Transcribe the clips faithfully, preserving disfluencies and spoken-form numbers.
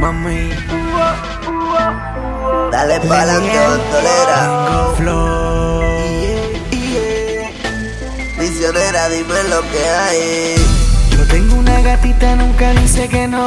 mami. Dale pa'lante, bandolera. Tengo flow. Misionera, dime lo que hay. Yo tengo una gatita, nunca dice que no.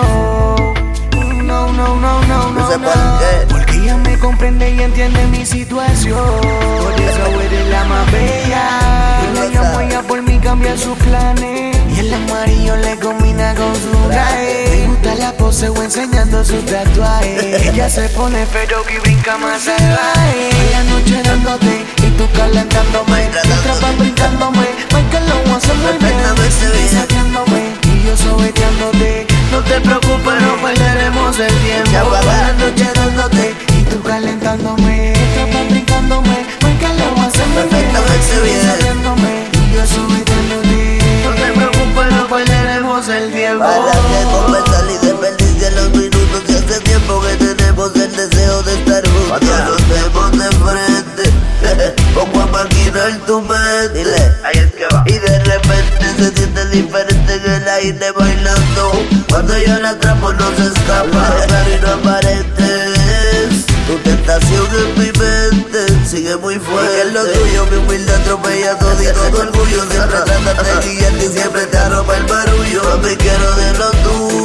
No, no, no, no, No sé no, por no. qué. Porque ella me comprende y entiende mi situación. Por eso eres la más bella. Yo la llamo a ella por mí, cambia sus planes. Y el amarillo le combina con su traje. Me gusta la pose o enseñando sus tatuajes. Ella se pone feroz y brinca más salvaje. En la noche dándote y tú calentándome. Mientras vas brincándome, Michael lo hace muy bien. Saqueándome y yo sobeteándote. No te preocupes, no perderemos el tiempo. Ya va la noche dándote y tú calentándome. Mientras vas brincándome, Michael lo hace muy bien. Perfectamente bien. Saqueándome y yo sobeteándote. No te preocupes, no perderemos el tiempo. Para que conversar y desperdiciar los minutos. Y hace tiempo que tenemos el deseo de estar juntos. Cuando nos vemos de frente, pongo a maquinar tu mente. Dile, ahí es que va. Y de repente se siente diferente en el aire bailando. Cuando yo la atrapo no se escapa. Claro y no aparentes. Tu tentación en mi mente sigue muy fuerte. Y en lo tuyo mi humilde atropella todo y todo orgullo. Siempre trata de guiarte y siempre te arropa el barullo. Mami, quiero de lo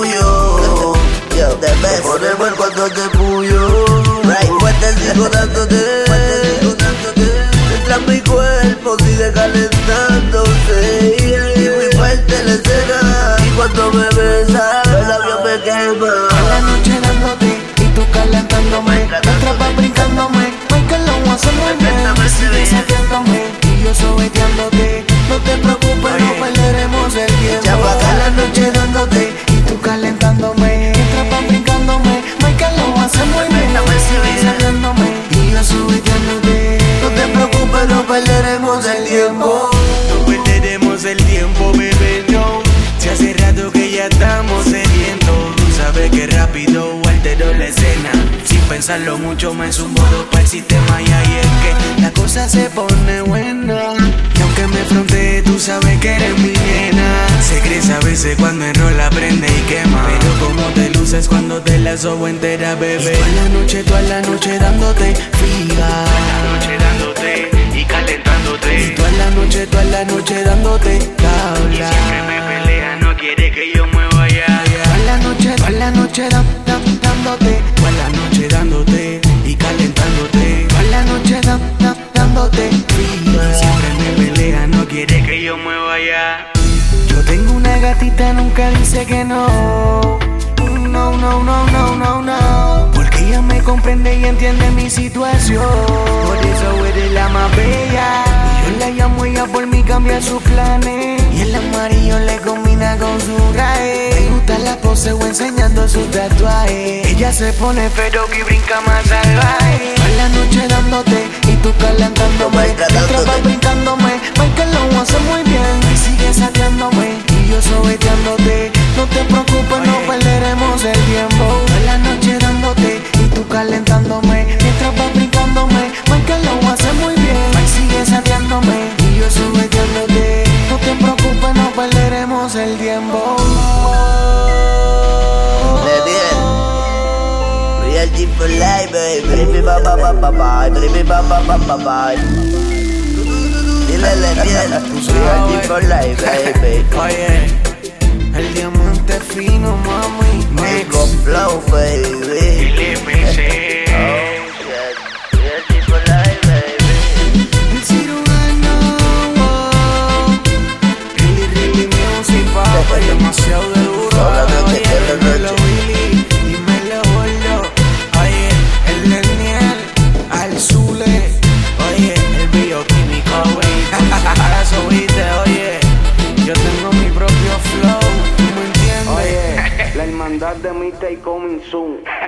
tuyo. Yo te beso, pone mal cuando te puyo. Right, fuerte sigo dándote. Mientras mi cuerpo sigue calentándose. Y muy fuerte la escena. Y cuando me besas, el labio me quema. En la noche dándote y tú calentándome. Mientras vas brincándome, Michael lo hace muy bien. Sigue saqueándome y yo sobeteándote. No te preocupes, no perderemos el tiempo. En la noche dándote y tú calentándome. Mientras vas brincándome, Michael lo hace muy bien. Sigue saqueándome y yo sobeteándote. No te preocupes, no perderemos el tiempo. No perderemos el tiempo, bebé, no. Si hace rato que ya estamos sedientos. Tú sabes que rápido altero la escena. Sin pensarlo mucho me sumo para el sistema. Y ahí es que la cosa se pone buena. Y aunque me fronteé, tú sabes que eres mi nena. Se crece a veces cuando enrola, prende y quema. Pero como te luces cuando te la sobo entera, bebé. Toda la noche, toda la noche dándote figa. Toda la noche dándote y calentándote. Y toda la noche, toda la noche dándote tabla. Y siempre me pelea, no quiere que yo me vaya. Toda la noche, toda la noche da, da, dándote. Toda la noche dándote y calentándote. Toda la noche da, da, dándote figa. Y siempre me pelea, no quiere que yo me vaya. Yo tengo una gatita, nunca dice que no. No, no, no, no, no, no. Porque ella me comprende y entiende mi situación. Por eso eres la más bella. Y yo la llamo a ella por mí, cambia sus planes. Y el amarillo le combina con su traje. Me gusta la pose o enseñando sus tatuajes. Ella se pone feroz y brinca más salvaje. Toda la noche dándote y tú calentándome. Mientras vas brincándome, Michael lo hace muy bien. Y sigue saqueándome y yo sobeteándote. No te preocupes, no perderemos el tiempo. Toda la noche dándote y tú calentándome. Mientras vas brincándome, Michael lo hace muy bien. Y sigue saqueándome y yo sobeteándote. No te preocupes, no perderemos el tiempo. Real G for life, baby. Baby, ba ba ba ba ba. Baby, ba ba ba ba ba. Dile Leniel. Real G for life, baby. Oye, el diamante fino, mami. Tengo flow, baby. L C. Oh, shit. Real G for life, baby. El cirujano. Really, really music, papá. Demasiado de duro. Toda la noche, Oye, toda la dímelo, noche. Willy. Dímelo, gordo. Oye, el Leniel. Al Zule. Oye, el bioquímico, güey. Para subirte, oye. Yo tengo mi propio flow. ¿Tú me entiendes? Oye, la hermandad de Mita y Coming Soon.